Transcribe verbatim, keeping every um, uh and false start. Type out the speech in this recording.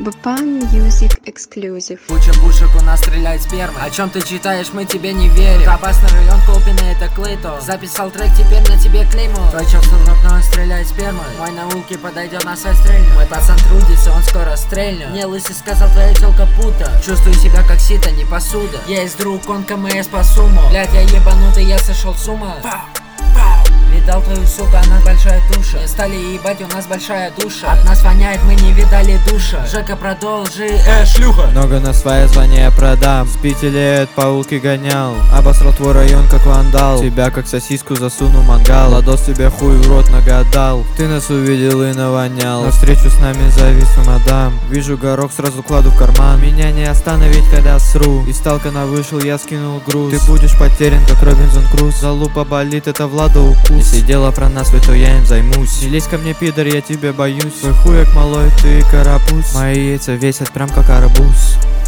Бпан Music Exclusive. Куча пушек у нас стреляет спермой. О чем ты читаешь, мы тебе не верим. Опасный район Колпина, это Клейто. Записал трек, теперь на тебе клеймо. Твой чел но он стреляет спермой. Мой науки подойдет, нас отстрельнет. Мой пацан трудится, он скоро стрельнет. Мне лысый сказал, твоя телка пута. Чувствую себя как сито, не посуда. Я есть друг, он КМС по сумму. Блядь, я ебанутый, я сошел с ума. Видал твою суку, она большая туша. Не стали ебать, у нас большая душа. От нас воняет, мы не видали душа. Жека, продолжи, э, шлюха. Много на свое звание я продам. С пяти лет по улке гонял. Обосрал твой район как вандал. Тебя как сосиску засуну в мангал. Ладос тебе хуй в рот нагадал. Ты нас увидел и навонял. На встречу с нами зависла мадам. Вижу горох, сразу кладу в карман. Меня не остановить, когда сру. Из Талкана вышел, я скинул груз. Ты будешь потерян, как Робинзон Круз. Залупа болит, это Влада укус. Если дело про нас, то я им займусь. Не лезь ко мне, пидор, я тебя боюсь. Твой хуек малой, ты карапуз. Мои яйца весят прям как арбуз.